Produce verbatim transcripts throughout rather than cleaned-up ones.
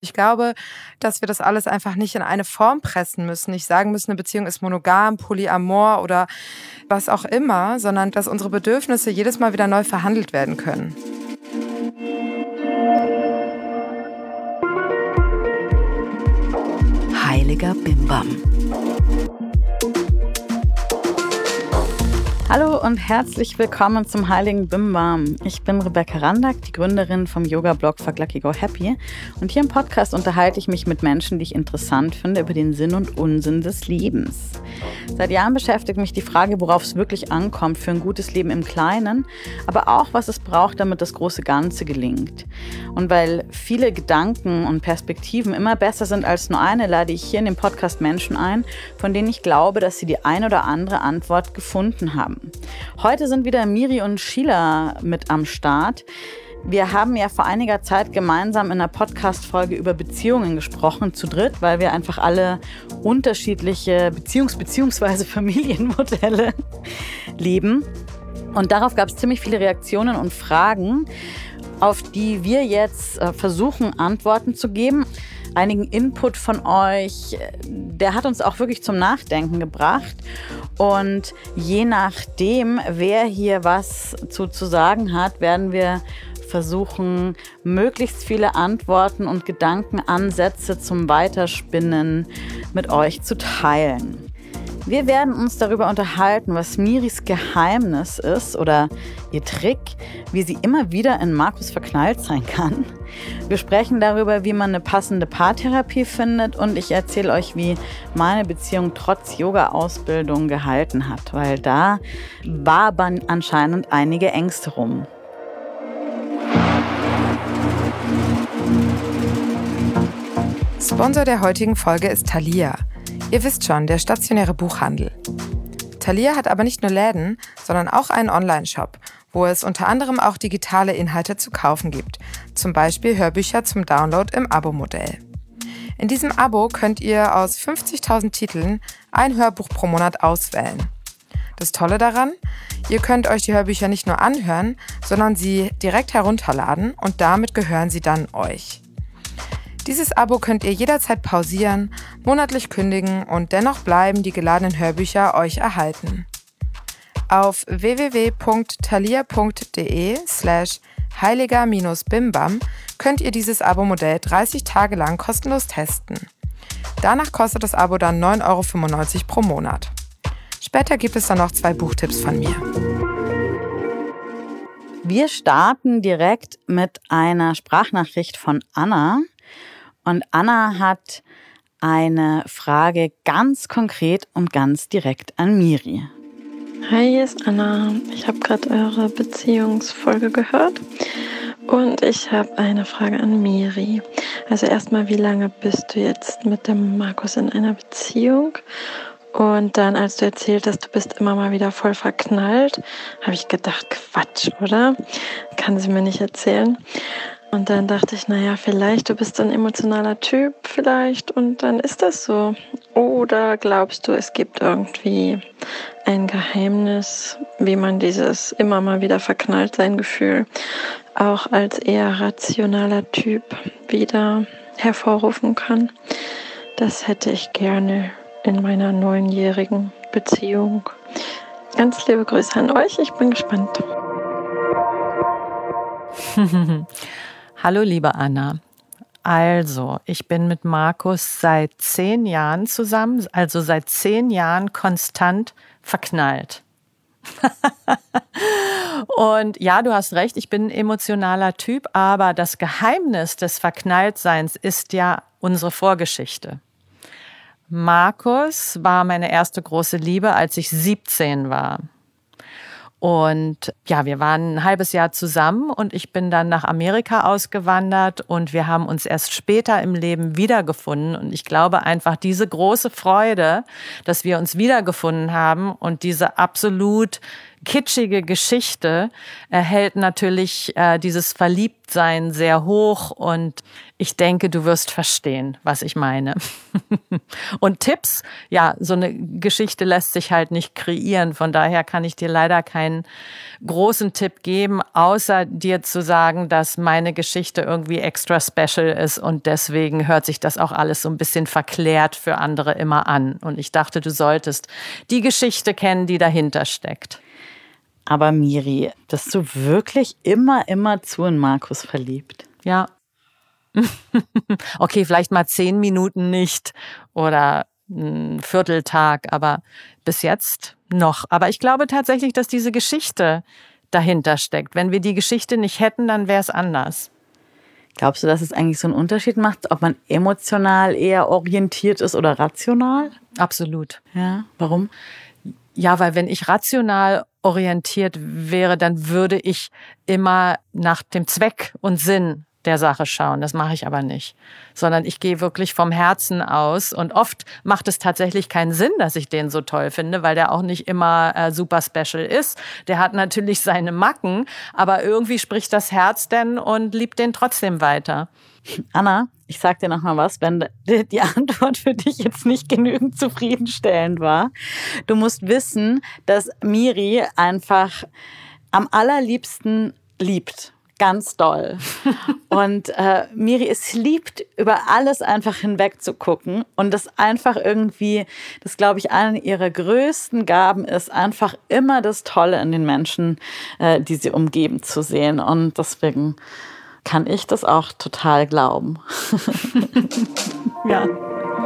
Ich glaube, dass wir das alles einfach nicht in eine Form pressen müssen, nicht sagen müssen, eine Beziehung ist monogam, polyamor oder was auch immer, sondern dass unsere Bedürfnisse jedes Mal wieder neu verhandelt werden können. Heiliger Bimbam. Hallo und herzlich willkommen zum Heiligen Bimbam. Ich bin Rebecca Randack, die Gründerin vom Yoga-Blog Fuck Lucky Go Happy. Und hier im Podcast unterhalte ich mich mit Menschen, die ich interessant finde, über den Sinn und Unsinn des Lebens. Seit Jahren beschäftigt mich die Frage, worauf es wirklich ankommt für ein gutes Leben im Kleinen, aber auch, was es braucht, damit das große Ganze gelingt. Und weil viele Gedanken und Perspektiven immer besser sind als nur eine, lade ich hier in dem Podcast Menschen ein, von denen ich glaube, dass sie die ein oder andere Antwort gefunden haben. Heute sind wieder Miri und Sheila mit am Start. Wir haben ja vor einiger Zeit gemeinsam in einer Podcast-Folge über Beziehungen gesprochen, zu dritt, weil wir einfach alle unterschiedliche Beziehungs- bzw. Familienmodelle leben. Und darauf gab es ziemlich viele Reaktionen und Fragen, auf die wir jetzt äh, versuchen, Antworten zu geben. Einigen Input von euch, der hat uns auch wirklich zum Nachdenken gebracht. Und je nachdem, wer hier was zu, zu sagen hat, werden wir versuchen, möglichst viele Antworten und Gedankenansätze zum Weiterspinnen mit euch zu teilen. Wir werden uns darüber unterhalten, was Miris Geheimnis ist oder ihr Trick, wie sie immer wieder in Markus verknallt sein kann. Wir sprechen darüber, wie man eine passende Paartherapie findet und ich erzähle euch, wie meine Beziehung trotz Yoga-Ausbildung gehalten hat, weil da wabern anscheinend einige Ängste rum. Sponsor der heutigen Folge ist Thalia. Ihr wisst schon, der stationäre Buchhandel. Thalia hat aber nicht nur Läden, sondern auch einen Online-Shop, wo es unter anderem auch digitale Inhalte zu kaufen gibt, zum Beispiel Hörbücher zum Download im Abo-Modell. In diesem Abo könnt ihr aus fünfzigtausend Titeln ein Hörbuch pro Monat auswählen. Das Tolle daran, ihr könnt euch die Hörbücher nicht nur anhören, sondern sie direkt herunterladen und damit gehören sie dann euch. Dieses Abo könnt ihr jederzeit pausieren, monatlich kündigen und dennoch bleiben die geladenen Hörbücher euch erhalten. Auf w w w punkt thalia punkt d e slash heiliger Bimbam könnt ihr dieses Abo-Modell dreißig Tage lang kostenlos testen. Danach kostet das Abo dann neun Euro fünfundneunzig pro Monat. Später gibt es dann noch zwei Buchtipps von mir. Wir starten direkt mit einer Sprachnachricht von Anna. Und Anna hat eine Frage ganz konkret und ganz direkt an Miri. Hi, hier ist Anna. Ich habe gerade eure Beziehungsfolge gehört und ich habe eine Frage an Miri. Also erstmal, wie lange bist du jetzt mit dem Markus in einer Beziehung? Und dann, als du erzählt hast, du bist immer mal wieder voll verknallt, habe ich gedacht, Quatsch, oder? Kann sie mir nicht erzählen. Und dann dachte ich, naja, vielleicht, du bist ein emotionaler Typ vielleicht und dann ist das so. Oder glaubst du, es gibt irgendwie ein Geheimnis, wie man dieses immer mal wieder verknallt sein Gefühl auch als eher rationaler Typ wieder hervorrufen kann? Das hätte ich gerne in meiner neunjährigen Beziehung. Ganz liebe Grüße an euch, ich bin gespannt. Hallo, liebe Anna. Also, ich bin mit Markus seit zehn Jahren zusammen, also seit zehn Jahren konstant verknallt. Und ja, du hast recht, ich bin ein emotionaler Typ, aber das Geheimnis des Verknalltseins ist ja unsere Vorgeschichte. Markus war meine erste große Liebe, als ich siebzehn war. Und ja, wir waren ein halbes Jahr zusammen und ich bin dann nach Amerika ausgewandert und wir haben uns erst später im Leben wiedergefunden. Und ich glaube einfach, diese große Freude, dass wir uns wiedergefunden haben und diese absolut kitschige Geschichte äh, hält natürlich äh, dieses Verliebtsein sehr hoch und ich denke, du wirst verstehen, was ich meine. Und Tipps, ja, so eine Geschichte lässt sich halt nicht kreieren. Von daher kann ich dir leider keinen großen Tipp geben, außer dir zu sagen, dass meine Geschichte irgendwie extra special ist und deswegen hört sich das auch alles so ein bisschen verklärt für andere immer an. Und ich dachte, du solltest die Geschichte kennen, die dahinter steckt. Aber Miri, bist du wirklich immer, immer zu in Markus verliebt? Ja. Okay, vielleicht mal zehn Minuten nicht oder ein Vierteltag, aber bis jetzt noch. Aber ich glaube tatsächlich, dass diese Geschichte dahinter steckt. Wenn wir die Geschichte nicht hätten, dann wäre es anders. Glaubst du, dass es eigentlich so einen Unterschied macht, ob man emotional eher orientiert ist oder rational? Absolut. Ja, warum? Ja, weil wenn ich rational orientiert wäre, dann würde ich immer nach dem Zweck und Sinn der Sache schauen. Das mache ich aber nicht. Sondern ich gehe wirklich vom Herzen aus. Und oft macht es tatsächlich keinen Sinn, dass ich den so toll finde, weil der auch nicht immer äh, super special ist. Der hat natürlich seine Macken, aber irgendwie spricht das Herz denn und liebt den trotzdem weiter. Anna, ich sag dir noch mal was, wenn die Antwort für dich jetzt nicht genügend zufriedenstellend war. Du musst wissen, dass Miri einfach am allerliebsten liebt. Ganz doll. Und äh, Miri es liebt, über alles einfach hinweg zu gucken und das einfach irgendwie, das glaube ich, eine ihrer größten Gaben ist, einfach immer das Tolle in den Menschen, äh, die sie umgeben, zu sehen. Und deswegen kann ich das auch total glauben. Ja.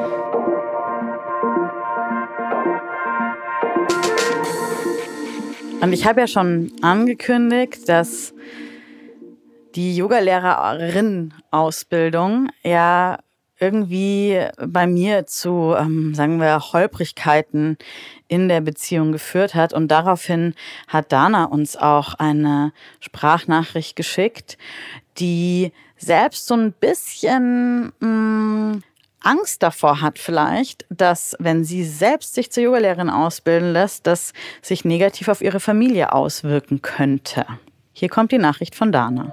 Und ich habe ja schon angekündigt, dass die Yogalehrerin-Ausbildung ja irgendwie bei mir zu, ähm, sagen wir, Holprigkeiten in der Beziehung geführt hat. Und daraufhin hat Dana uns auch eine Sprachnachricht geschickt, die selbst so ein bisschen mh, Angst davor hat vielleicht, dass, wenn sie selbst sich zur Yogalehrerin ausbilden lässt, das sich negativ auf ihre Familie auswirken könnte. Hier kommt die Nachricht von Dana.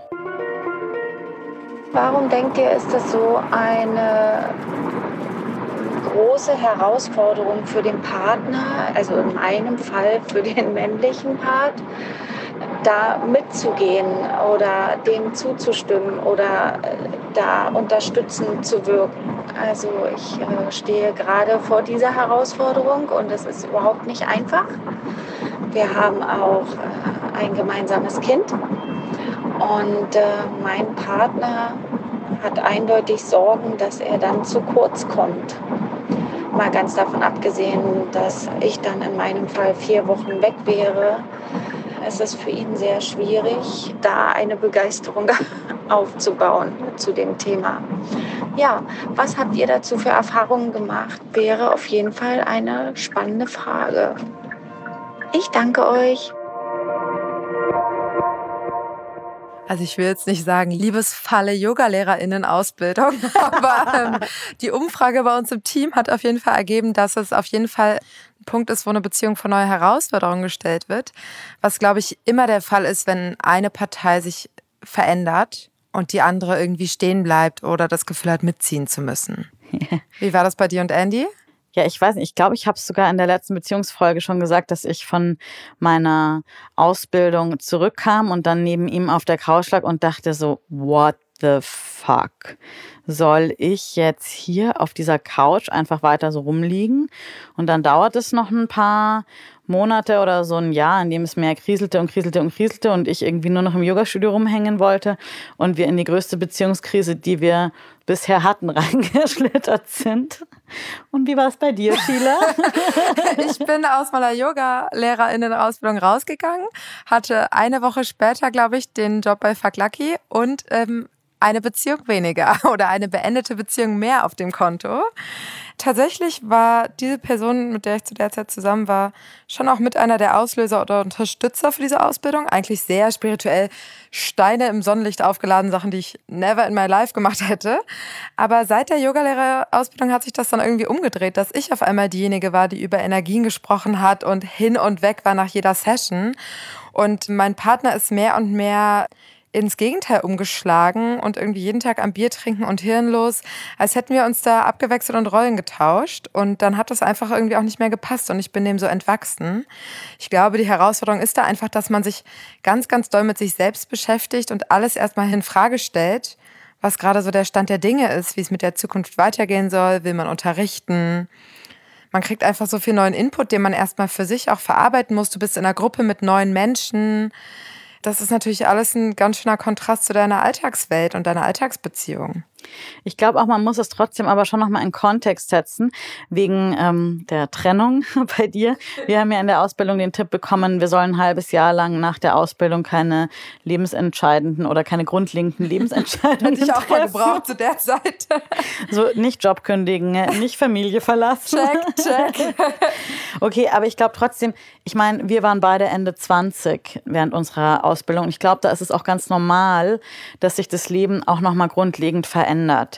Warum denkt ihr, ist das so eine große Herausforderung für den Partner, also in meinem Fall für den männlichen Part, da mitzugehen oder dem zuzustimmen oder da unterstützend zu wirken? Also ich äh, stehe gerade vor dieser Herausforderung und es ist überhaupt nicht einfach. Wir haben auch äh, ein gemeinsames Kind. Und äh, mein Partner hat eindeutig Sorgen, dass er dann zu kurz kommt. Mal ganz davon abgesehen, dass ich dann in meinem Fall vier Wochen weg wäre, ist es für ihn sehr schwierig, da eine Begeisterung aufzubauen zu dem Thema. Ja, was habt ihr dazu für Erfahrungen gemacht? Wäre auf jeden Fall eine spannende Frage. Ich danke euch. Also ich will jetzt nicht sagen, liebesfalle Yoga-LehrerInnen-Ausbildung, aber ähm, die Umfrage bei uns im Team hat auf jeden Fall ergeben, dass es auf jeden Fall ein Punkt ist, wo eine Beziehung vor neue Herausforderungen gestellt wird. Was, glaube ich, immer der Fall ist, wenn eine Partei sich verändert und die andere irgendwie stehen bleibt oder das Gefühl hat, mitziehen zu müssen. Wie war das bei dir und Andy? Ja, ich weiß nicht, ich glaube, ich habe es sogar in der letzten Beziehungsfolge schon gesagt, dass ich von meiner Ausbildung zurückkam und dann neben ihm auf der Couch lag und dachte so, what the fuck? Soll ich jetzt hier auf dieser Couch einfach weiter so rumliegen? Und dann dauert es noch ein paar Monate oder so ein Jahr, in dem es mehr kriselte und kriselte und kriselte und ich irgendwie nur noch im Yogastudio rumhängen wollte und wir in die größte Beziehungskrise, die wir bisher hatten, reingeschlittert sind. Und wie war es bei dir, Sheila? Ich bin aus meiner Yoga-LehrerInnen-Ausbildung rausgegangen, hatte eine Woche später, glaube ich, den Job bei Fuck Lucky und ähm, eine Beziehung weniger oder eine beendete Beziehung mehr auf dem Konto. tatsächlich war diese Person, mit der ich zu der Zeit zusammen war, schon auch mit einer der Auslöser oder Unterstützer für diese Ausbildung. Eigentlich sehr spirituell, Steine im Sonnenlicht aufgeladen, Sachen, die ich never in my life gemacht hätte. Aber seit der Yogalehrerausbildung hat sich das dann irgendwie umgedreht, dass ich auf einmal diejenige war, die über Energien gesprochen hat und hin und weg war nach jeder Session. Und mein Partner ist mehr und mehr ins Gegenteil umgeschlagen und irgendwie jeden Tag am Bier trinken und hirnlos, als hätten wir uns da abgewechselt und Rollen getauscht. Und dann hat das einfach irgendwie auch nicht mehr gepasst und ich bin dem so entwachsen. Ich glaube, die Herausforderung ist da einfach, dass man sich ganz, ganz doll mit sich selbst beschäftigt und alles erstmal in Frage stellt, was gerade so der Stand der Dinge ist, wie es mit der Zukunft weitergehen soll, will man unterrichten. Man kriegt einfach so viel neuen Input, den man erstmal für sich auch verarbeiten muss. Du bist in einer Gruppe mit neuen Menschen. Das ist natürlich alles ein ganz schöner Kontrast zu deiner Alltagswelt und deiner Alltagsbeziehung. Ich glaube auch, man muss es trotzdem aber schon nochmal in Kontext setzen, wegen ähm, der Trennung bei dir. Wir haben ja in der Ausbildung den Tipp bekommen, wir sollen ein halbes Jahr lang nach der Ausbildung keine lebensentscheidenden oder keine grundlegenden Lebensentscheidungen Hätte ich auch mal treffen. gebraucht zu der Zeit. So, nicht Job kündigen, nicht Familie verlassen. Check, check. Okay, aber ich glaube trotzdem, ich meine, wir waren beide Ende zwanzig während unserer Ausbildung und ich glaube, da ist es auch ganz normal, dass sich das Leben auch nochmal grundlegend verändert. Ändert.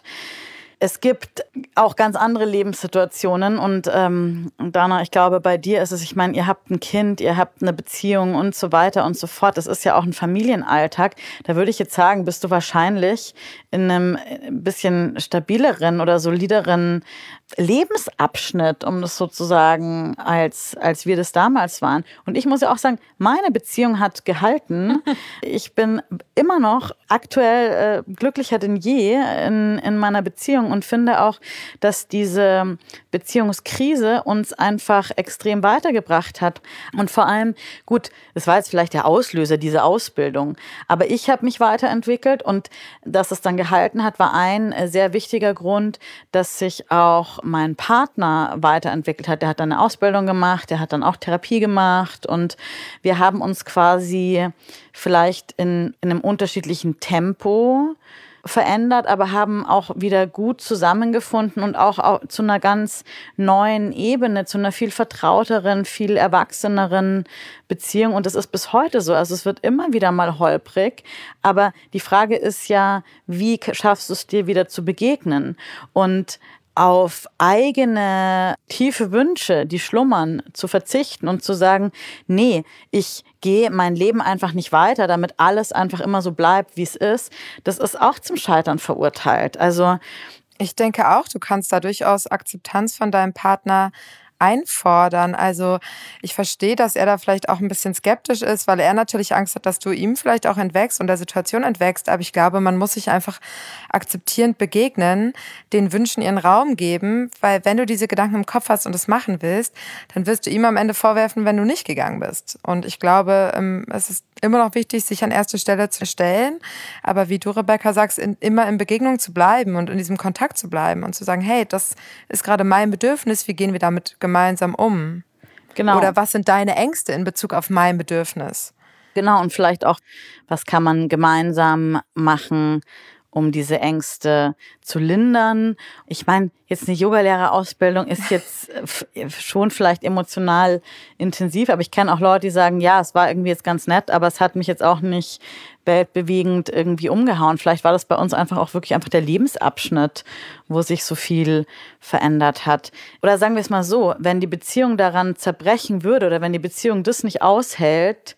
Es gibt auch ganz andere Lebenssituationen und ähm, Dana, ich glaube, bei dir ist es, ich meine, ihr habt ein Kind, ihr habt eine Beziehung und so weiter und so fort. Das ist ja auch ein Familienalltag. Da würde ich jetzt sagen, bist du wahrscheinlich in einem bisschen stabileren oder solideren Lebensabschnitt, um das sozusagen, als, als wir das damals waren. Und ich muss ja auch sagen, meine Beziehung hat gehalten. Ich bin immer noch aktuell äh, glücklicher denn je in, in meiner Beziehung und finde auch, dass diese Beziehungskrise uns einfach extrem weitergebracht hat. Und vor allem, gut, das war jetzt vielleicht der Auslöser, diese Ausbildung, aber ich habe mich weiterentwickelt und dass es dann gehalten hat, war ein sehr wichtiger Grund, dass sich auch mein Partner weiterentwickelt hat. Der hat dann eine Ausbildung gemacht, der hat dann auch Therapie gemacht und wir haben uns quasi vielleicht in, in einem unterschiedlichen Tempo verändert, aber haben auch wieder gut zusammengefunden und auch, auch zu einer ganz neuen Ebene, zu einer viel vertrauteren, viel erwachseneren Beziehung. Und das ist bis heute so. Also es wird immer wieder mal holprig. Aber die Frage ist ja, wie schaffst du es dir wieder zu begegnen? Und auf eigene tiefe Wünsche, die schlummern, zu verzichten und zu sagen, nee, ich gehe mein Leben einfach nicht weiter, damit alles einfach immer so bleibt, wie es ist, das ist auch zum Scheitern verurteilt. Also ich denke auch, du kannst da durchaus Akzeptanz von deinem Partner einfordern. Also ich verstehe, dass er da vielleicht auch ein bisschen skeptisch ist, weil er natürlich Angst hat, dass du ihm vielleicht auch entwächst und der Situation entwächst. Aber ich glaube, man muss sich einfach akzeptierend begegnen, den Wünschen ihren Raum geben, weil wenn du diese Gedanken im Kopf hast und das machen willst, dann wirst du ihm am Ende vorwerfen, wenn du nicht gegangen bist. Und ich glaube, es ist immer noch wichtig, sich an erste Stelle zu stellen, aber wie du, Rebecca, sagst, in, immer in Begegnung zu bleiben und in diesem Kontakt zu bleiben und zu sagen, hey, das ist gerade mein Bedürfnis, wie gehen wir damit gemeinsam um? Genau. Oder was sind deine Ängste in Bezug auf mein Bedürfnis? Genau, und vielleicht auch, was kann man gemeinsam machen, um diese Ängste zu lindern. Ich meine, jetzt eine Yogalehrerausbildung ist jetzt schon vielleicht emotional intensiv, aber ich kenne auch Leute, die sagen, ja, es war irgendwie jetzt ganz nett, aber es hat mich jetzt auch nicht weltbewegend irgendwie umgehauen. Vielleicht war das bei uns einfach auch wirklich einfach der Lebensabschnitt, wo sich so viel verändert hat. Oder sagen wir es mal so, wenn die Beziehung daran zerbrechen würde oder wenn die Beziehung das nicht aushält,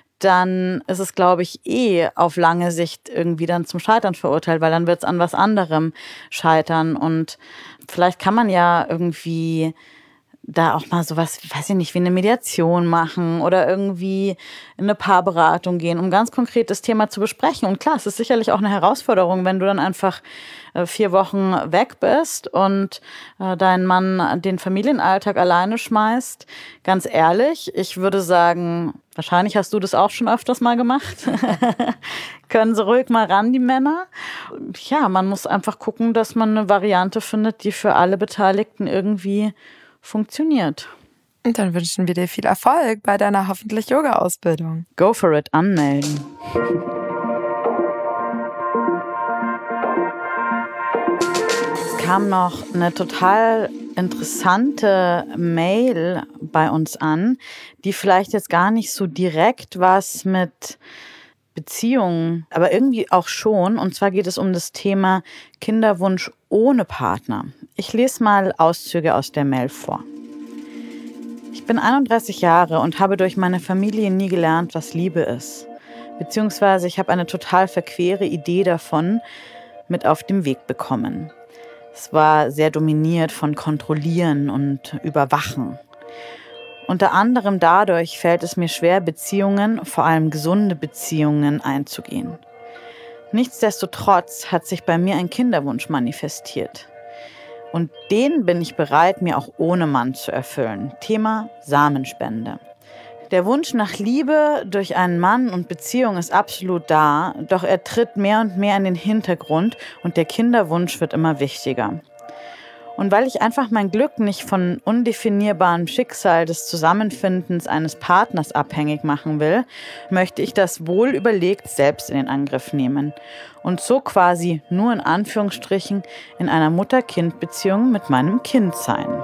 dann ist es, glaube ich, eh auf lange Sicht irgendwie dann zum Scheitern verurteilt, weil dann wird es an was anderem scheitern. Und vielleicht kann man ja irgendwie da auch mal sowas, weiß ich nicht, wie eine Mediation machen oder irgendwie in eine Paarberatung gehen, um ganz konkret das Thema zu besprechen. Und klar, es ist sicherlich auch eine Herausforderung, wenn du dann einfach äh, vier Wochen weg bist und äh, dein Mann den Familienalltag alleine schmeißt. Ganz ehrlich, ich würde sagen, wahrscheinlich hast du das auch schon öfters mal gemacht. Können sie ruhig mal ran, die Männer. Ja, man muss einfach gucken, dass man eine Variante findet, die für alle Beteiligten irgendwie funktioniert. Und dann wünschen wir dir viel Erfolg bei deiner hoffentlich Yoga-Ausbildung. Go for it, anmelden. Es kam noch eine total interessante Mail bei uns an, die vielleicht jetzt gar nicht so direkt was mit Beziehungen, aber irgendwie auch schon. Und zwar geht es um das Thema Kinderwunsch ohne Partner. Ich lese mal Auszüge aus der Mail vor. Ich bin einunddreißig Jahre und habe durch meine Familie nie gelernt, was Liebe ist. Beziehungsweise ich habe eine total verquere Idee davon mit auf den Weg bekommen. Es war sehr dominiert von Kontrollieren und Überwachen. Unter anderem dadurch fällt es mir schwer, Beziehungen, vor allem gesunde Beziehungen, einzugehen. Nichtsdestotrotz hat sich bei mir ein Kinderwunsch manifestiert. Und den bin ich bereit, mir auch ohne Mann zu erfüllen. Thema Samenspende. Der Wunsch nach Liebe durch einen Mann und Beziehung ist absolut da, doch er tritt mehr und mehr in den Hintergrund und der Kinderwunsch wird immer wichtiger. Und weil ich einfach mein Glück nicht von undefinierbarem Schicksal des Zusammenfindens eines Partners abhängig machen will, möchte ich das wohl überlegt selbst in den Angriff nehmen und so quasi nur in Anführungsstrichen in einer Mutter-Kind-Beziehung mit meinem Kind sein.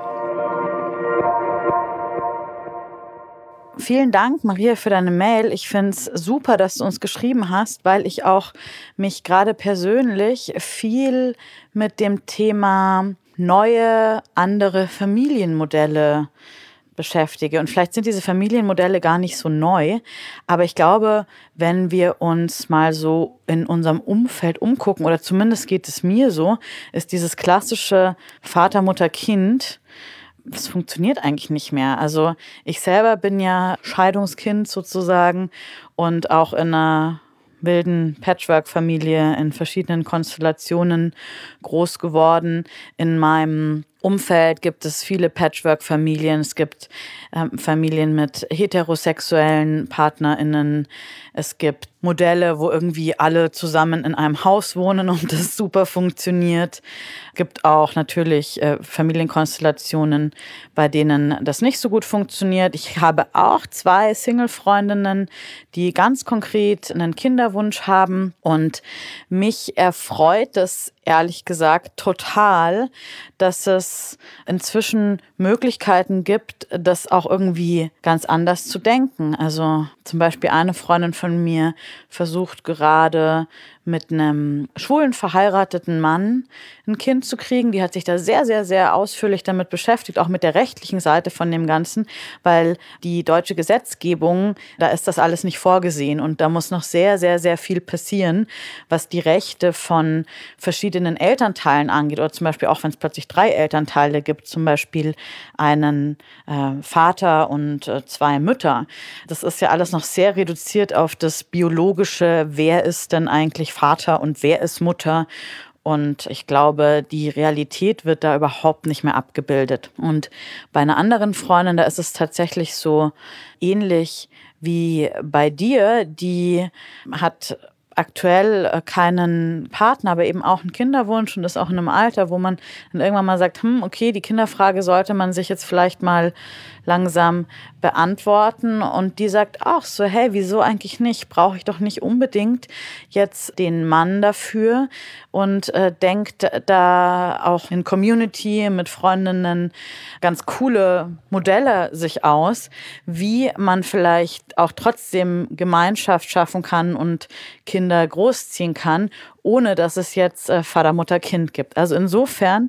Vielen Dank, Maria, für deine Mail. Ich finde es super, dass du uns geschrieben hast, weil ich auch mich gerade persönlich viel mit dem Thema neue, andere Familienmodelle beschäftige. Und vielleicht sind diese Familienmodelle gar nicht so neu, aber ich glaube, wenn wir uns mal so in unserem Umfeld umgucken, oder zumindest geht es mir so, ist dieses klassische Vater, Mutter, Kind, das funktioniert eigentlich nicht mehr. Also ich selber bin ja Scheidungskind sozusagen und auch in einer wilden Patchwork-Familie in verschiedenen Konstellationen groß geworden. In meinem Umfeld gibt es viele Patchwork-Familien. Es gibt ähm, Familien mit heterosexuellen PartnerInnen. Es gibt Modelle, wo irgendwie alle zusammen in einem Haus wohnen und das super funktioniert. Es gibt auch natürlich äh, Familienkonstellationen, bei denen das nicht so gut funktioniert. Ich habe auch zwei Single-Freundinnen, die ganz konkret einen Kinderwunsch haben. Und mich erfreut es ehrlich gesagt total, dass es inzwischen Möglichkeiten gibt, das auch irgendwie ganz anders zu denken. Also zum Beispiel eine Freundin von mir versucht gerade mit einem schwulen verheirateten Mann ein Kind zu kriegen. Die hat sich da sehr, sehr, sehr ausführlich damit beschäftigt, auch mit der rechtlichen Seite von dem Ganzen, weil die deutsche Gesetzgebung, da ist das alles nicht vorgesehen und da muss noch sehr, sehr, sehr viel passieren, was die Rechte von verschiedenen Elternteilen angeht oder zum Beispiel auch, wenn es plötzlich drei Elternteile gibt, zum Beispiel einen äh, Vater und äh, zwei Mütter. Das ist ja alles noch sehr reduziert auf das biologische, wer ist denn eigentlich Vater und wer ist Mutter. Und ich glaube, die Realität wird da überhaupt nicht mehr abgebildet. Und bei einer anderen Freundin, da ist es tatsächlich so ähnlich wie bei dir. Die hat aktuell keinen Partner, aber eben auch einen Kinderwunsch und ist auch in einem Alter, wo man dann irgendwann mal sagt, hm, okay, die Kinderfrage sollte man sich jetzt vielleicht mal langsam beantworten. Und die sagt auch so, hey, wieso eigentlich nicht? Brauche ich doch nicht unbedingt jetzt den Mann dafür und äh, denkt da auch in Community mit Freundinnen ganz coole Modelle sich aus, wie man vielleicht auch trotzdem Gemeinschaft schaffen kann und Kinder großziehen kann, ohne dass es jetzt äh, Vater, Mutter, Kind gibt. Also insofern,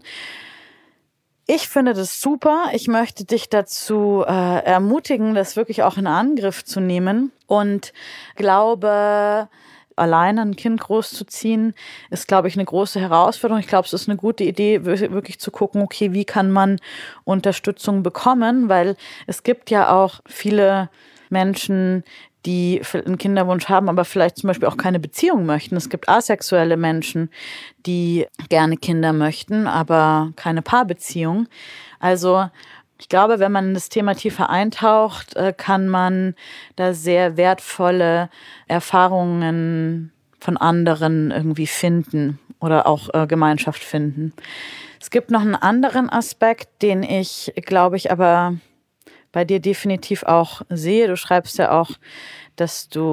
ich finde das super. Ich möchte dich dazu äh, ermutigen, das wirklich auch in Angriff zu nehmen und glaube, alleine ein Kind großzuziehen, ist, glaube ich, eine große Herausforderung. Ich glaube, es ist eine gute Idee, wirklich zu gucken, okay, wie kann man Unterstützung bekommen, weil es gibt ja auch viele Menschen, die einen Kinderwunsch haben, aber vielleicht zum Beispiel auch keine Beziehung möchten. Es gibt asexuelle Menschen, die gerne Kinder möchten, aber keine Paarbeziehung. Also ich glaube, wenn man in das Thema tiefer eintaucht, kann man da sehr wertvolle Erfahrungen von anderen irgendwie finden oder auch Gemeinschaft finden. Es gibt noch einen anderen Aspekt, den ich, glaube ich, aber bei dir definitiv auch sehe. Du schreibst ja auch, dass du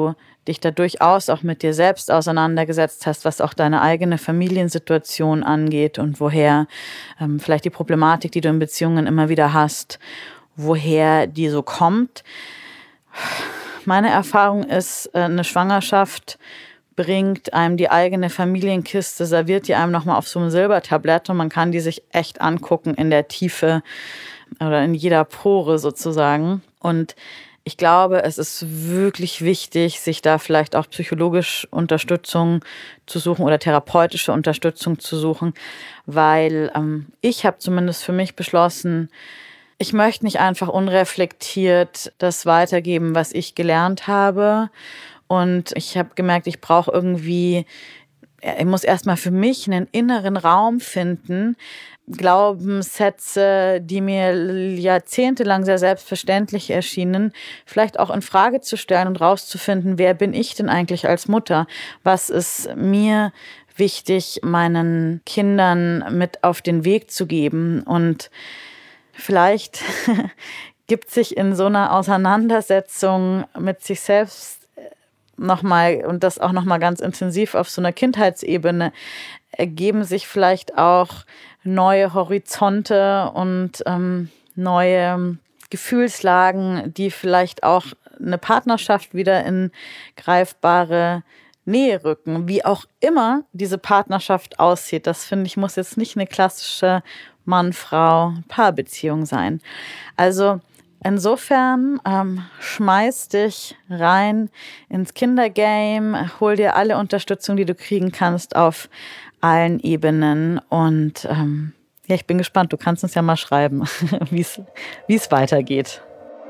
dich da durchaus auch mit dir selbst auseinandergesetzt hast, was auch deine eigene Familiensituation angeht und woher ähm, vielleicht die Problematik, die du in Beziehungen immer wieder hast, woher die so kommt. Meine Erfahrung ist, eine Schwangerschaft bringt einem die eigene Familienkiste, serviert die einem nochmal auf so einem Silbertablett und man kann die sich echt angucken in der Tiefe oder in jeder Pore sozusagen. Und ich glaube, es ist wirklich wichtig, sich da vielleicht auch psychologisch Unterstützung zu suchen oder therapeutische Unterstützung zu suchen, weil ähm, ich habe zumindest für mich beschlossen, ich möchte nicht einfach unreflektiert das weitergeben, was ich gelernt habe. Und ich habe gemerkt, ich brauche irgendwie, ich muss erstmal für mich einen inneren Raum finden, Glaubenssätze, die mir jahrzehntelang sehr selbstverständlich erschienen, vielleicht auch in Frage zu stellen und rauszufinden, wer bin ich denn eigentlich als Mutter? Was ist mir wichtig, meinen Kindern mit auf den Weg zu geben? Und vielleicht gibt sich in so einer Auseinandersetzung mit sich selbst nochmal und das auch nochmal ganz intensiv auf so einer Kindheitsebene ergeben sich vielleicht auch neue Horizonte und ähm, neue Gefühlslagen, die vielleicht auch eine Partnerschaft wieder in greifbare Nähe rücken. Wie auch immer diese Partnerschaft aussieht, das finde ich, muss jetzt nicht eine klassische Mann-Frau-Paarbeziehung sein. Also insofern ähm, schmeiß dich rein ins Kindergame, hol dir alle Unterstützung, die du kriegen kannst auf allen Ebenen und ähm, ja, ich bin gespannt, du kannst uns ja mal schreiben, wie es weitergeht.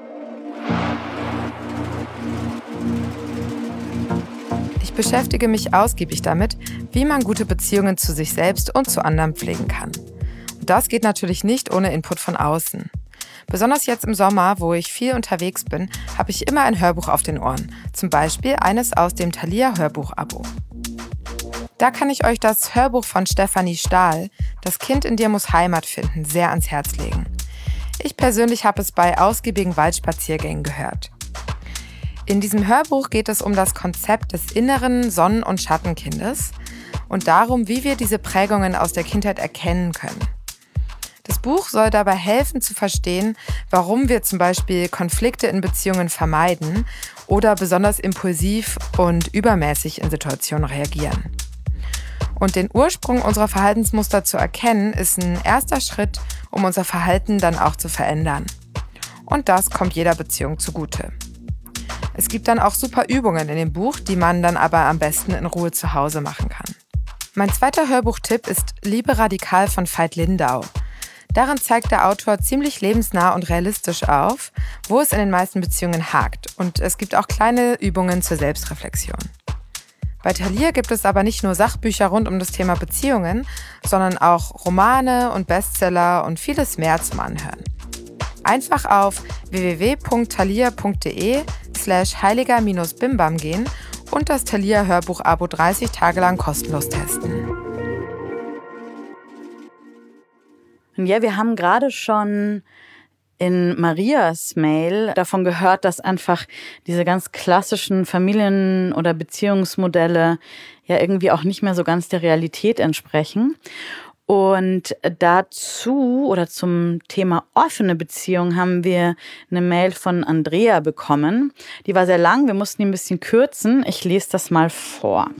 Ich beschäftige mich ausgiebig damit, wie man gute Beziehungen zu sich selbst und zu anderen pflegen kann. Und das geht natürlich nicht ohne Input von außen. Besonders jetzt im Sommer, wo ich viel unterwegs bin, habe ich immer ein Hörbuch auf den Ohren. Zum Beispiel eines aus dem Thalia-Hörbuch-Abo. Da kann ich euch das Hörbuch von Stefanie Stahl, Das Kind in dir muss Heimat finden, sehr ans Herz legen. Ich persönlich habe es bei ausgiebigen Waldspaziergängen gehört. In diesem Hörbuch geht es um das Konzept des inneren Sonnen- und Schattenkindes und darum, wie wir diese Prägungen aus der Kindheit erkennen können. Das Buch soll dabei helfen zu verstehen, warum wir zum Beispiel Konflikte in Beziehungen vermeiden oder besonders impulsiv und übermäßig in Situationen reagieren. Und den Ursprung unserer Verhaltensmuster zu erkennen, ist ein erster Schritt, um unser Verhalten dann auch zu verändern. Und das kommt jeder Beziehung zugute. Es gibt dann auch super Übungen in dem Buch, die man dann aber am besten in Ruhe zu Hause machen kann. Mein zweiter Hörbuchtipp ist Liebe radikal von Veit Lindau. Darin zeigt der Autor ziemlich lebensnah und realistisch auf, wo es in den meisten Beziehungen hakt. Und es gibt auch kleine Übungen zur Selbstreflexion. Bei Thalia gibt es aber nicht nur Sachbücher rund um das Thema Beziehungen, sondern auch Romane und Bestseller und vieles mehr zum Anhören. Einfach auf w w w punkt thalia punkt d e slash heiliger bimbam gehen und das Thalia Hörbuch-Abo dreißig Tage lang kostenlos testen. Und ja, wir haben gerade schon in Marias Mail davon gehört, dass einfach diese ganz klassischen Familien- oder Beziehungsmodelle ja irgendwie auch nicht mehr so ganz der Realität entsprechen. Und dazu oder zum Thema offene Beziehung haben wir eine Mail von Andrea bekommen. Die war sehr lang, wir mussten die ein bisschen kürzen. Ich lese das mal vor.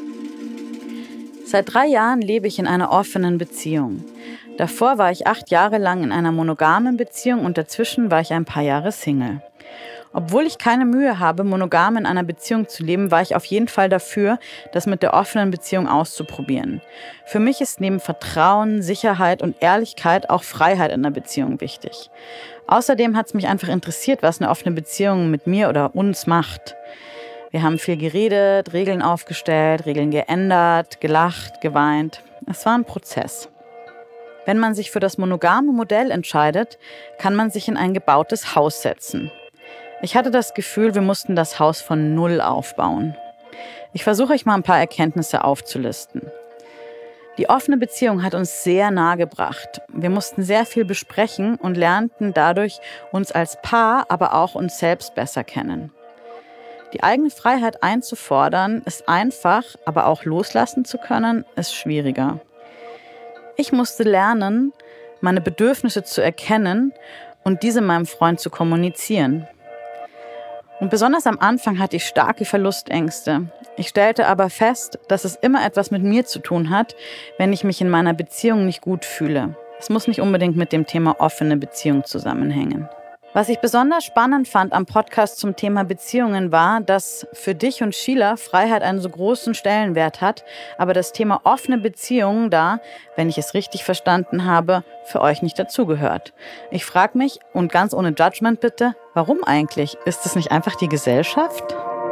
Seit drei Jahren lebe ich in einer offenen Beziehung. Davor war ich acht Jahre lang in einer monogamen Beziehung und dazwischen war ich ein paar Jahre Single. Obwohl ich keine Mühe habe, monogam in einer Beziehung zu leben, war ich auf jeden Fall dafür, das mit der offenen Beziehung auszuprobieren. Für mich ist neben Vertrauen, Sicherheit und Ehrlichkeit auch Freiheit in der Beziehung wichtig. Außerdem hat es mich einfach interessiert, was eine offene Beziehung mit mir oder uns macht. Wir haben viel geredet, Regeln aufgestellt, Regeln geändert, gelacht, geweint. Es war ein Prozess. Wenn man sich für das monogame Modell entscheidet, kann man sich in ein gebautes Haus setzen. Ich hatte das Gefühl, wir mussten das Haus von Null aufbauen. Ich versuche euch mal ein paar Erkenntnisse aufzulisten. Die offene Beziehung hat uns sehr nahe gebracht. Wir mussten sehr viel besprechen und lernten dadurch uns als Paar, aber auch uns selbst besser kennen. Die eigene Freiheit einzufordern ist einfach, aber auch loslassen zu können, ist schwieriger. Ich musste lernen, meine Bedürfnisse zu erkennen und diese meinem Freund zu kommunizieren. Und besonders am Anfang hatte ich starke Verlustängste. Ich stellte aber fest, dass es immer etwas mit mir zu tun hat, wenn ich mich in meiner Beziehung nicht gut fühle. Es muss nicht unbedingt mit dem Thema offene Beziehung zusammenhängen. Was ich besonders spannend fand am Podcast zum Thema Beziehungen war, dass für dich und Sheila Freiheit einen so großen Stellenwert hat, aber das Thema offene Beziehungen da, wenn ich es richtig verstanden habe, für euch nicht dazugehört. Ich frage mich, und ganz ohne Judgment bitte, warum eigentlich? Ist es nicht einfach die Gesellschaft?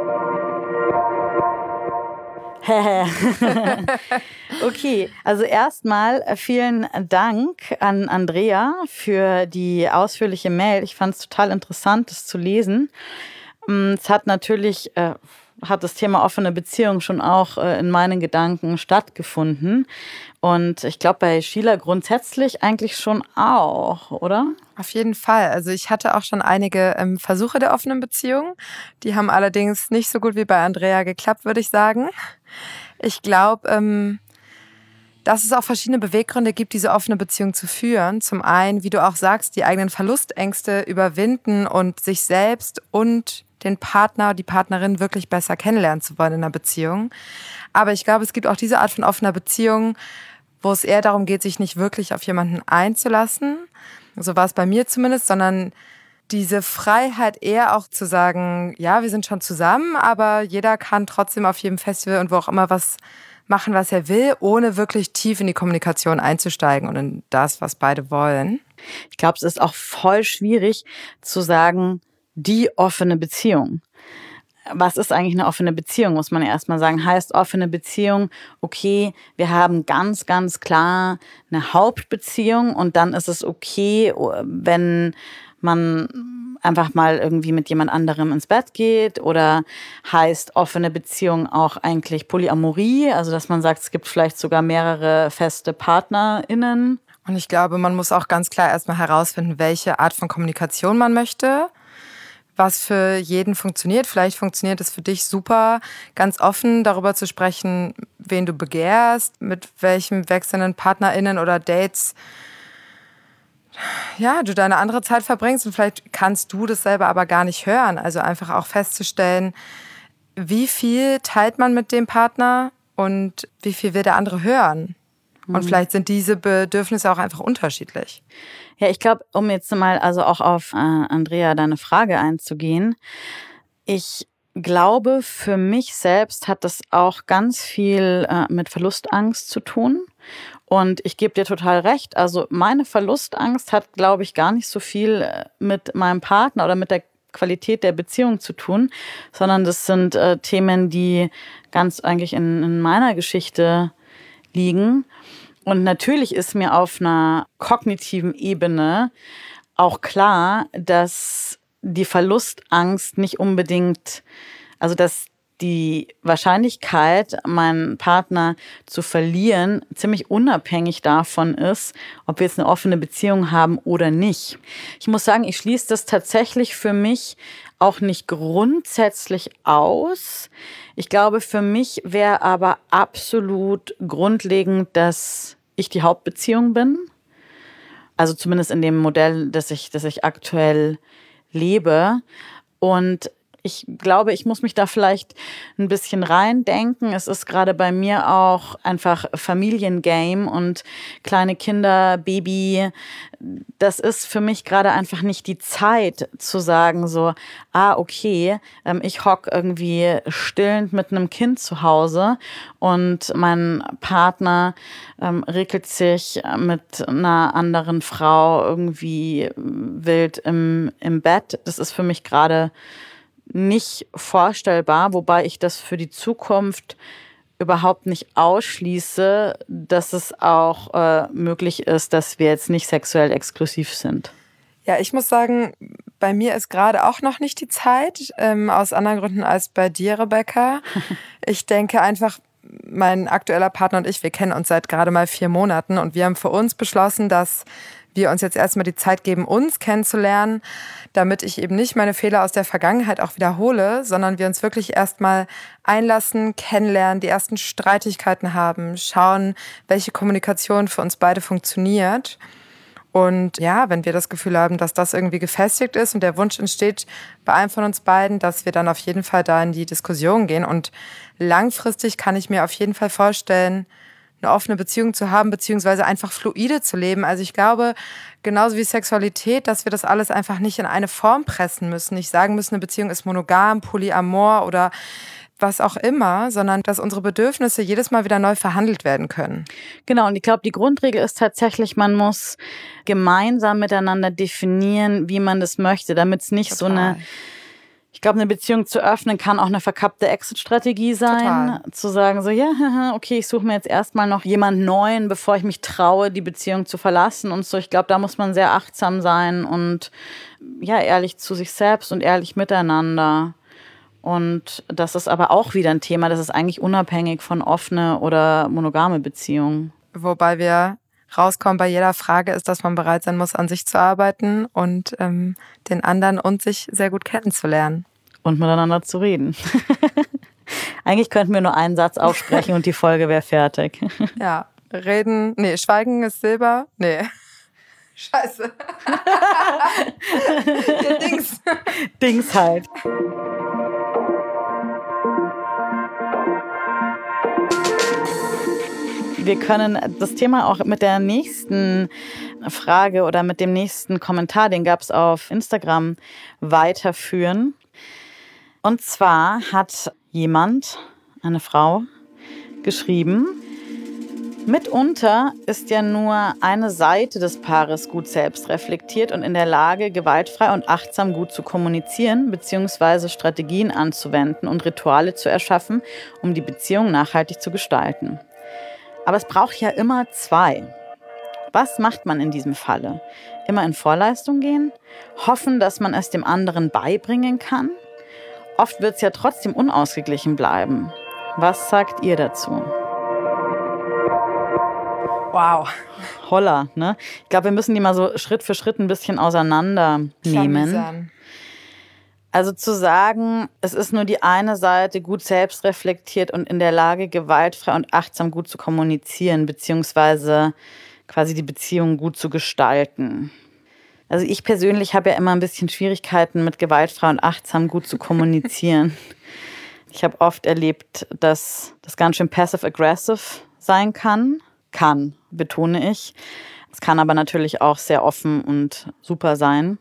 Okay, also erstmal vielen Dank an Andrea für die ausführliche Mail. Ich fand es total interessant, das zu lesen. Es hat natürlich, äh, hat das Thema offene Beziehung schon auch äh, in meinen Gedanken stattgefunden. Und ich glaube, bei Sheila grundsätzlich eigentlich schon auch, oder? Auf jeden Fall. Also ich hatte auch schon einige ähm, Versuche der offenen Beziehung. Die haben allerdings nicht so gut wie bei Andrea geklappt, würde ich sagen. Ich glaube, ähm, dass es auch verschiedene Beweggründe gibt, diese offene Beziehung zu führen. Zum einen, wie du auch sagst, die eigenen Verlustängste überwinden und sich selbst und den Partner, die Partnerin wirklich besser kennenlernen zu wollen in einer Beziehung. Aber ich glaube, es gibt auch diese Art von offener Beziehung, wo es eher darum geht, sich nicht wirklich auf jemanden einzulassen. So war es bei mir zumindest, sondern diese Freiheit eher auch zu sagen, ja, wir sind schon zusammen, aber jeder kann trotzdem auf jedem Festival und wo auch immer was machen, was er will, ohne wirklich tief in die Kommunikation einzusteigen und in das, was beide wollen. Ich glaube, es ist auch voll schwierig zu sagen, die offene Beziehung. Was ist eigentlich eine offene Beziehung, muss man ja erstmal sagen. Heißt offene Beziehung, okay, wir haben ganz, ganz klar eine Hauptbeziehung und dann ist es okay, wenn man einfach mal irgendwie mit jemand anderem ins Bett geht, oder heißt offene Beziehung auch eigentlich Polyamorie, also dass man sagt, es gibt vielleicht sogar mehrere feste PartnerInnen. Und ich glaube, man muss auch ganz klar erstmal herausfinden, welche Art von Kommunikation man möchte, was für jeden funktioniert. Vielleicht funktioniert es für dich super, ganz offen darüber zu sprechen, wen du begehrst, mit welchen wechselnden PartnerInnen oder Dates ja, du deine andere Zeit verbringst, und vielleicht kannst du das selber aber gar nicht hören. Also einfach auch festzustellen, wie viel teilt man mit dem Partner und wie viel will der andere hören. Und mhm. vielleicht sind diese Bedürfnisse auch einfach unterschiedlich. Ja, ich glaube, um jetzt mal also auch auf äh, Andrea deine Frage einzugehen, ich glaube, für mich selbst hat das auch ganz viel äh, mit Verlustangst zu tun. Und ich gebe dir total recht, also meine Verlustangst hat, glaube ich, gar nicht so viel mit meinem Partner oder mit der Qualität der Beziehung zu tun, sondern das sind äh, Themen, die ganz eigentlich in, in meiner Geschichte liegen. Und natürlich ist mir auf einer kognitiven Ebene auch klar, dass die Verlustangst nicht unbedingt, also dass die Wahrscheinlichkeit, meinen Partner zu verlieren, ziemlich unabhängig davon ist, ob wir jetzt eine offene Beziehung haben oder nicht. Ich muss sagen, ich schließe das tatsächlich für mich auch nicht grundsätzlich aus. Ich glaube, für mich wäre aber absolut grundlegend, dass ich die Hauptbeziehung bin. Also zumindest in dem Modell, das ich, das ich aktuell lebe. Und ich glaube, ich muss mich da vielleicht ein bisschen reindenken. Es ist gerade bei mir auch einfach Familiengame und kleine Kinder, Baby. Das ist für mich gerade einfach nicht die Zeit zu sagen so, ah, okay, ich hock irgendwie stillend mit einem Kind zu Hause und mein Partner ähm, regelt sich mit einer anderen Frau irgendwie wild im, im Bett. Das ist für mich gerade nicht vorstellbar, wobei ich das für die Zukunft überhaupt nicht ausschließe, dass es auch äh, möglich ist, dass wir jetzt nicht sexuell exklusiv sind. Ja, ich muss sagen, bei mir ist gerade auch noch nicht die Zeit, ähm, aus anderen Gründen als bei dir, Rebecca. Ich denke einfach, mein aktueller Partner und ich, wir kennen uns seit gerade mal vier Monaten und wir haben für uns beschlossen, dass wir uns jetzt erstmal die Zeit geben, uns kennenzulernen, damit ich eben nicht meine Fehler aus der Vergangenheit auch wiederhole, sondern wir uns wirklich erstmal einlassen, kennenlernen, die ersten Streitigkeiten haben, schauen, welche Kommunikation für uns beide funktioniert. Und ja, wenn wir das Gefühl haben, dass das irgendwie gefestigt ist und der Wunsch entsteht bei einem von uns beiden, dass wir dann auf jeden Fall da in die Diskussion gehen. Und langfristig kann ich mir auf jeden Fall vorstellen, eine offene Beziehung zu haben, beziehungsweise einfach fluide zu leben. Also ich glaube, genauso wie Sexualität, dass wir das alles einfach nicht in eine Form pressen müssen. Nicht sagen müssen, eine Beziehung ist monogam, polyamor oder was auch immer, sondern dass unsere Bedürfnisse jedes Mal wieder neu verhandelt werden können. Genau, und ich glaube, die Grundregel ist tatsächlich, man muss gemeinsam miteinander definieren, wie man das möchte, damit es nicht Total. so eine... Ich glaube, eine Beziehung zu öffnen kann auch eine verkappte Exit-Strategie sein. Total. Zu sagen so, ja, okay, ich suche mir jetzt erstmal noch jemand Neuen, bevor ich mich traue, die Beziehung zu verlassen und so. Ich glaube, da muss man sehr achtsam sein und ja, ehrlich zu sich selbst und ehrlich miteinander. Und das ist aber auch wieder ein Thema, das ist eigentlich unabhängig von offene oder monogame Beziehungen. Wobei wir rauskommen bei jeder Frage ist, dass man bereit sein muss, an sich zu arbeiten und ähm, den anderen und sich sehr gut kennenzulernen. Und miteinander zu reden. Eigentlich könnten wir nur einen Satz aussprechen und die Folge wäre fertig. Ja, reden, nee, Schweigen ist Silber, nee. Scheiße. Der Dings. Dings halt. Wir können das Thema auch mit der nächsten Frage oder mit dem nächsten Kommentar, den gab es auf Instagram, weiterführen. Und zwar hat jemand, eine Frau, geschrieben, mitunter ist ja nur eine Seite des Paares gut selbst reflektiert und in der Lage, gewaltfrei und achtsam gut zu kommunizieren bzw. Strategien anzuwenden und Rituale zu erschaffen, um die Beziehung nachhaltig zu gestalten. Aber es braucht ja immer zwei. Was macht man in diesem Falle? Immer in Vorleistung gehen? Hoffen, dass man es dem anderen beibringen kann? Oft wird es ja trotzdem unausgeglichen bleiben. Was sagt ihr dazu? Wow. Holla, ne? Ich glaube, wir müssen die mal so Schritt für Schritt ein bisschen auseinandernehmen. Also zu sagen, es ist nur die eine Seite gut selbst reflektiert und in der Lage, gewaltfrei und achtsam gut zu kommunizieren, beziehungsweise quasi die Beziehung gut zu gestalten. Also ich persönlich habe ja immer ein bisschen Schwierigkeiten, mit gewaltfrei und achtsam gut zu kommunizieren. Ich habe oft erlebt, dass das ganz schön passive-aggressive sein kann. Kann, betone ich. Es kann aber natürlich auch sehr offen und super sein.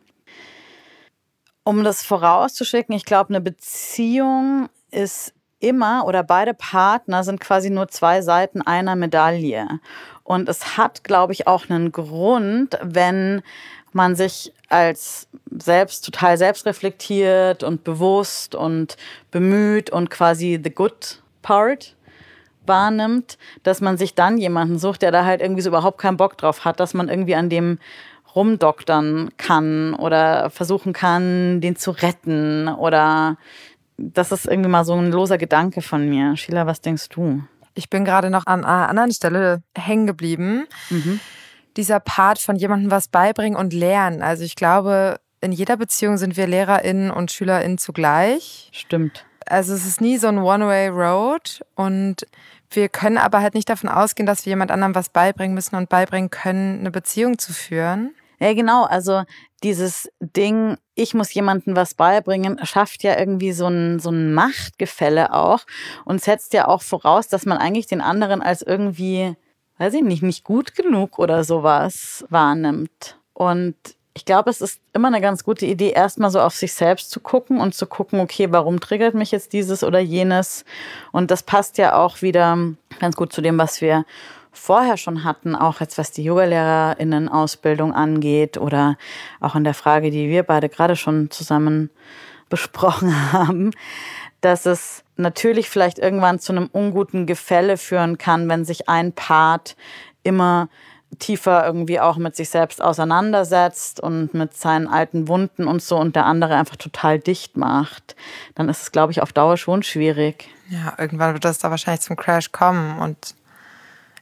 Um das vorauszuschicken, ich glaube, eine Beziehung ist immer, oder beide Partner sind quasi nur zwei Seiten einer Medaille. Und es hat, glaube ich, auch einen Grund, wenn man sich als selbst total selbstreflektiert und bewusst und bemüht und quasi the good part wahrnimmt, dass man sich dann jemanden sucht, der da halt irgendwie so überhaupt keinen Bock drauf hat, dass man irgendwie an dem rumdoktern kann oder versuchen kann, den zu retten oder das ist irgendwie mal so ein loser Gedanke von mir. Sheila, was denkst du? Ich bin gerade noch an einer anderen Stelle hängen geblieben. Mhm. Dieser Part von jemandem was beibringen und lernen. Also ich glaube, in jeder Beziehung sind wir LehrerInnen und SchülerInnen zugleich. Stimmt. Also es ist nie so ein One-Way-Road und wir können aber halt nicht davon ausgehen, dass wir jemand anderem was beibringen müssen und beibringen können, eine Beziehung zu führen. Ja, genau. Also dieses Ding, ich muss jemandem was beibringen, schafft ja irgendwie so ein, so ein Machtgefälle auch und setzt ja auch voraus, dass man eigentlich den anderen als irgendwie, weiß ich nicht, nicht gut genug oder sowas wahrnimmt. Und ich glaube, es ist immer eine ganz gute Idee, erstmal so auf sich selbst zu gucken und zu gucken, okay, warum triggert mich jetzt dieses oder jenes? Und das passt ja auch wieder ganz gut zu dem, was wir vorher schon hatten, auch jetzt was die YogalehrerInnen-Ausbildung angeht oder auch in der Frage, die wir beide gerade schon zusammen besprochen haben, dass es natürlich vielleicht irgendwann zu einem unguten Gefälle führen kann, wenn sich ein Part immer tiefer irgendwie auch mit sich selbst auseinandersetzt und mit seinen alten Wunden und so und der andere einfach total dicht macht. Dann ist es, glaube ich, auf Dauer schon schwierig. Ja, irgendwann wird das da wahrscheinlich zum Crash kommen und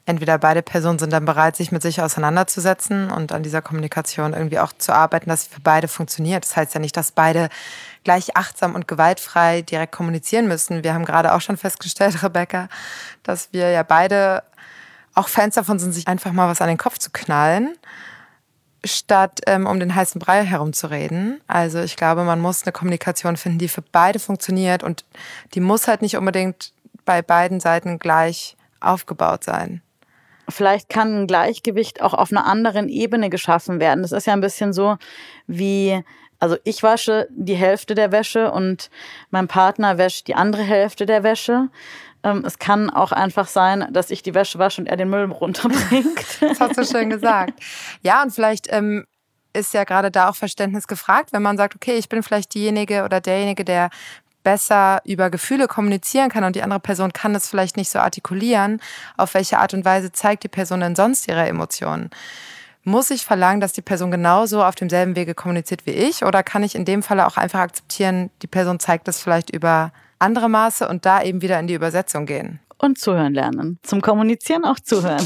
entweder beide Personen sind dann bereit, sich mit sich auseinanderzusetzen und an dieser Kommunikation irgendwie auch zu arbeiten, dass sie für beide funktioniert. Das heißt ja nicht, dass beide gleich achtsam und gewaltfrei direkt kommunizieren müssen. Wir haben gerade auch schon festgestellt, Rebecca, dass wir ja beide auch Fans davon sind, sich einfach mal was an den Kopf zu knallen, statt ähm, um den heißen Brei herumzureden. Also ich glaube, man muss eine Kommunikation finden, die für beide funktioniert und die muss halt nicht unbedingt bei beiden Seiten gleich aufgebaut sein. Vielleicht kann ein Gleichgewicht auch auf einer anderen Ebene geschaffen werden. Das ist ja ein bisschen so wie, also ich wasche die Hälfte der Wäsche und mein Partner wäscht die andere Hälfte der Wäsche. Ähm, es kann auch einfach sein, dass ich die Wäsche wasche und er den Müll runterbringt. Das hast du schön gesagt. Ja, und vielleicht ähm, ist ja gerade da auch Verständnis gefragt, wenn man sagt, okay, ich bin vielleicht diejenige oder derjenige, der besser über Gefühle kommunizieren kann und die andere Person kann das vielleicht nicht so artikulieren. Auf welche Art und Weise zeigt die Person denn sonst ihre Emotionen? Muss ich verlangen, dass die Person genauso auf demselben Wege kommuniziert wie ich? Oder kann ich in dem Fall auch einfach akzeptieren, die Person zeigt das vielleicht über andere Maße und da eben wieder in die Übersetzung gehen? Und zuhören lernen. Zum Kommunizieren auch zuhören.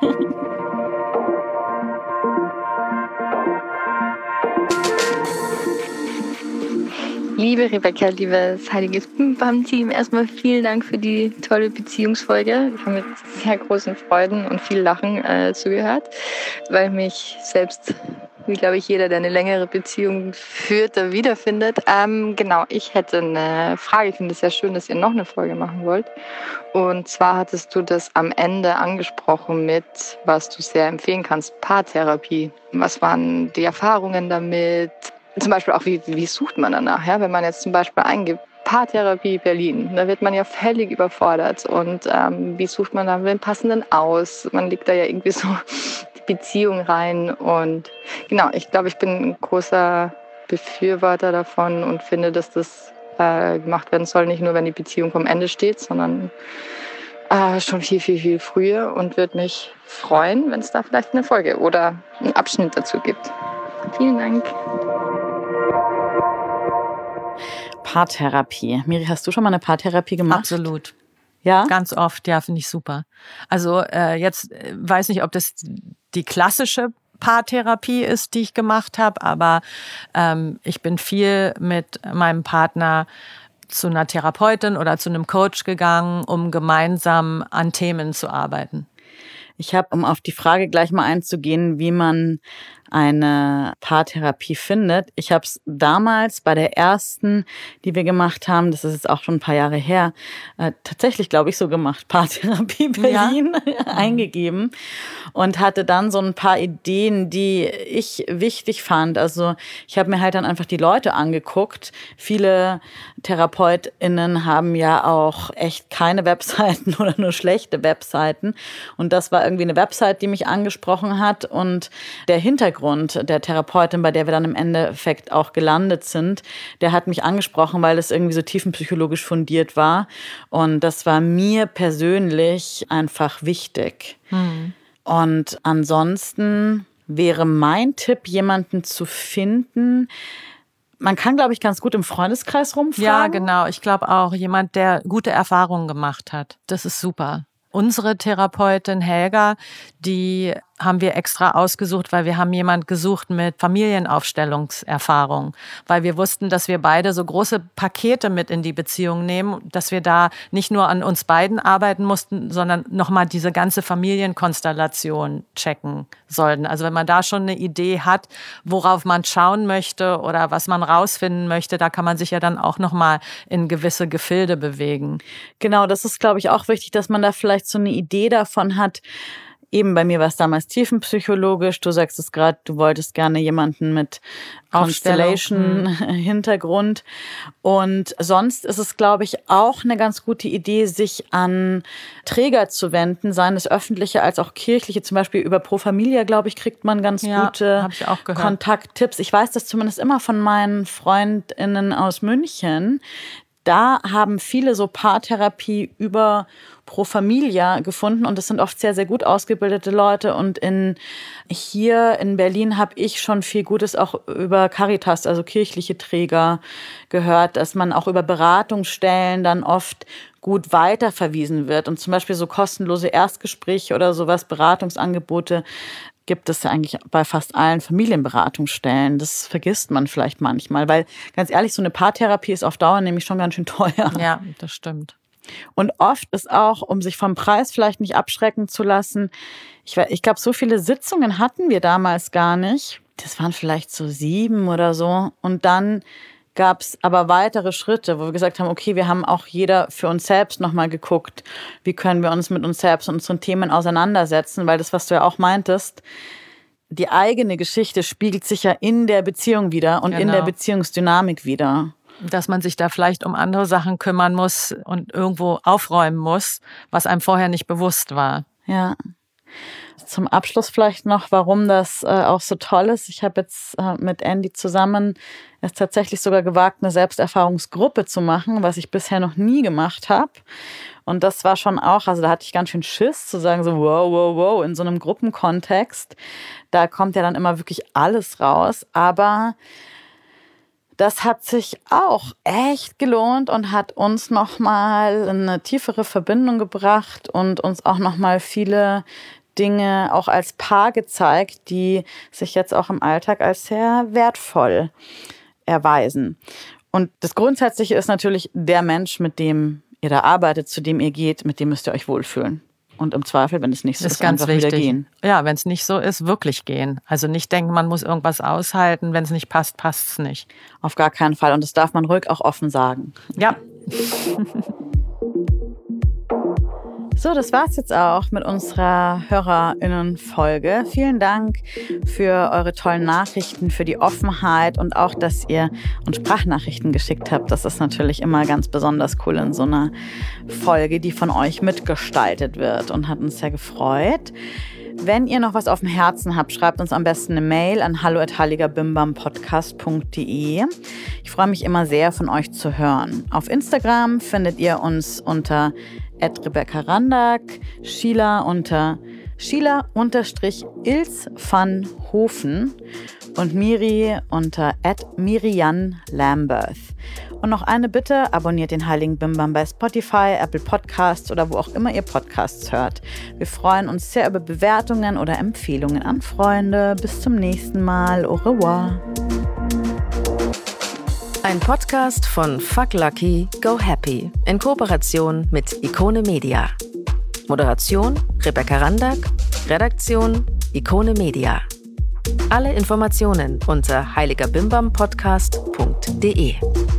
Liebe Rebecca, liebes Heiliges Bim-Bam-Team, erstmal vielen Dank für die tolle Beziehungsfolge. Ich habe mit sehr großen Freuden und viel Lachen äh, zugehört, weil mich selbst, wie glaube ich jeder, der eine längere Beziehung führt, da wiederfindet. Ähm, genau, ich hätte eine Frage. Ich finde es sehr schön, dass ihr noch eine Folge machen wollt. Und zwar hattest du das am Ende angesprochen mit, was du sehr empfehlen kannst, Paartherapie. Was waren die Erfahrungen damit? Zum Beispiel auch, wie, wie sucht man danach? Ja? Wenn man jetzt zum Beispiel eingibt, Paartherapie Berlin, da wird man ja völlig überfordert. Und ähm, wie sucht man dann den passenden aus? Man legt da ja irgendwie so die Beziehung rein. Und genau, ich glaube, ich bin ein großer Befürworter davon und finde, dass das äh, gemacht werden soll, nicht nur, wenn die Beziehung vom Ende steht, sondern äh, schon viel, viel, viel früher und würde mich freuen, wenn es da vielleicht eine Folge oder einen Abschnitt dazu gibt. Vielen Dank. Paartherapie. Miri, hast du schon mal eine Paartherapie gemacht? Absolut. Ja? Ganz oft, ja, finde ich super. Also äh, jetzt äh, weiß nicht, ob das die klassische Paartherapie ist, die ich gemacht habe, aber ähm, ich bin viel mit meinem Partner zu einer Therapeutin oder zu einem Coach gegangen, um gemeinsam an Themen zu arbeiten. Ich habe, um auf die Frage gleich mal einzugehen, wie man eine Paartherapie findet. Ich habe es damals bei der ersten, die wir gemacht haben, das ist jetzt auch schon ein paar Jahre her, äh, tatsächlich, glaube ich, so gemacht, Paartherapie Berlin, ja. eingegeben und hatte dann so ein paar Ideen, die ich wichtig fand. Also ich habe mir halt dann einfach die Leute angeguckt. Viele TherapeutInnen haben ja auch echt keine Webseiten oder nur schlechte Webseiten. Und das war irgendwie eine Website, die mich angesprochen hat. Und der Hintergrund der Therapeutin, bei der wir dann im Endeffekt auch gelandet sind, der hat mich angesprochen, weil es irgendwie so tiefenpsychologisch fundiert war. Und das war mir persönlich einfach wichtig. Mhm. Und ansonsten wäre mein Tipp, jemanden zu finden. Man kann, glaube ich, ganz gut im Freundeskreis rumfragen. Ja, genau. Ich glaube auch, jemand, der gute Erfahrungen gemacht hat. Das ist super. Unsere Therapeutin Helga, die haben wir extra ausgesucht, weil wir haben jemand gesucht mit Familienaufstellungserfahrung, weil wir wussten, dass wir beide so große Pakete mit in die Beziehung nehmen, dass wir da nicht nur an uns beiden arbeiten mussten, sondern nochmal diese ganze Familienkonstellation checken sollten. Also wenn man da schon eine Idee hat, worauf man schauen möchte oder was man rausfinden möchte, da kann man sich ja dann auch nochmal in gewisse Gefilde bewegen. Genau, das ist, glaube ich, auch wichtig, dass man da vielleicht so eine Idee davon hat. Eben bei mir war es damals tiefenpsychologisch. Du sagst es gerade, du wolltest gerne jemanden mit Constellation-Hintergrund. Und sonst ist es, glaube ich, auch eine ganz gute Idee, sich an Träger zu wenden, seien es öffentliche als auch kirchliche. Zum Beispiel über Pro Familia, glaube ich, kriegt man ganz ja, gute hab ich auch gehört. Kontakttipps. Ich weiß das zumindest immer von meinen FreundInnen aus München. Da haben viele so Paartherapie über Pro Familia gefunden und das sind oft sehr, sehr gut ausgebildete Leute. Und in hier in Berlin habe ich schon viel Gutes auch über Caritas, also kirchliche Träger, gehört, dass man auch über Beratungsstellen dann oft gut weiterverwiesen wird. Und zum Beispiel so kostenlose Erstgespräche oder sowas, Beratungsangebote, gibt es ja eigentlich bei fast allen Familienberatungsstellen. Das vergisst man vielleicht manchmal, weil ganz ehrlich, so eine Paartherapie ist auf Dauer nämlich schon ganz schön teuer. Ja, das stimmt. Und oft ist auch, um sich vom Preis vielleicht nicht abschrecken zu lassen, ich, ich glaube, so viele Sitzungen hatten wir damals gar nicht. Das waren vielleicht so sieben oder so. Und dann gab es aber weitere Schritte, wo wir gesagt haben, okay, wir haben auch jeder für uns selbst nochmal geguckt, wie können wir uns mit uns selbst und unseren Themen auseinandersetzen, weil das, was du ja auch meintest, die eigene Geschichte spiegelt sich ja in der Beziehung wieder und genau. in der Beziehungsdynamik wieder. Dass man sich da vielleicht um andere Sachen kümmern muss und irgendwo aufräumen muss, was einem vorher nicht bewusst war. Ja. Zum Abschluss vielleicht noch, warum das äh, auch so toll ist. Ich habe jetzt äh, mit Andy zusammen es tatsächlich sogar gewagt, eine Selbsterfahrungsgruppe zu machen, was ich bisher noch nie gemacht habe. Und das war schon auch, also da hatte ich ganz schön Schiss zu sagen, so wow, wow, wow, in so einem Gruppenkontext. Da kommt ja dann immer wirklich alles raus. Aber das hat sich auch echt gelohnt und hat uns nochmal eine tiefere Verbindung gebracht und uns auch nochmal viele Dinge auch als Paar gezeigt, die sich jetzt auch im Alltag als sehr wertvoll erweisen. Und das Grundsätzliche ist natürlich, der Mensch, mit dem ihr da arbeitet, zu dem ihr geht, mit dem müsst ihr euch wohlfühlen. Und im Zweifel, wenn es nicht so ist, ist ganz einfach wichtig. wieder gehen. Ja, wenn es nicht so ist, wirklich gehen. Also nicht denken, man muss irgendwas aushalten. Wenn es nicht passt, passt es nicht. Auf gar keinen Fall. Und das darf man ruhig auch offen sagen. Ja. So, das war's jetzt auch mit unserer HörerInnen-Folge. Vielen Dank für eure tollen Nachrichten, für die Offenheit und auch, dass ihr uns Sprachnachrichten geschickt habt. Das ist natürlich immer ganz besonders cool in so einer Folge, die von euch mitgestaltet wird und hat uns sehr gefreut. Wenn ihr noch was auf dem Herzen habt, schreibt uns am besten eine Mail an hallo at heiliger bimbam podcast punkt de. Ich freue mich immer sehr, von euch zu hören. Auf Instagram findet ihr uns unter at Rebecca Randack, Sheila unter Sheila-Ils van Hofen und Miri unter at Mirian Lamberth. Und noch eine Bitte, abonniert den Heiligen Bimbam bei Spotify, Apple Podcasts oder wo auch immer ihr Podcasts hört. Wir freuen uns sehr über Bewertungen oder Empfehlungen an Freunde. Bis zum nächsten Mal. Au revoir. Ein Podcast von Fuck Lucky, Go Happy in Kooperation mit Ikone Media. Moderation Rebecca Randack, Redaktion Ikone Media. Alle Informationen unter heiliger bimbam podcast punkt de.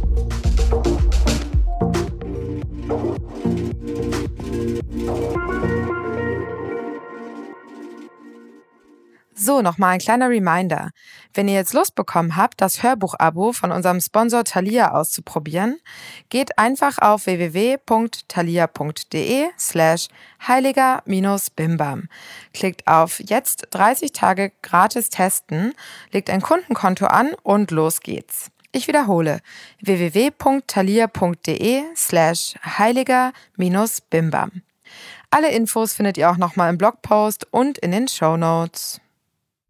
So, nochmal ein kleiner Reminder. Wenn ihr jetzt Lust bekommen habt, das Hörbuch-Abo von unserem Sponsor Thalia auszuprobieren, geht einfach auf w w w punkt thalia punkt de slash heiliger minus bimbam. Klickt auf jetzt dreißig Tage gratis testen, legt ein Kundenkonto an und los geht's. Ich wiederhole, w w w punkt thalia punkt de slash heiliger minus bimbam. Alle Infos findet ihr auch nochmal im Blogpost und in den Shownotes.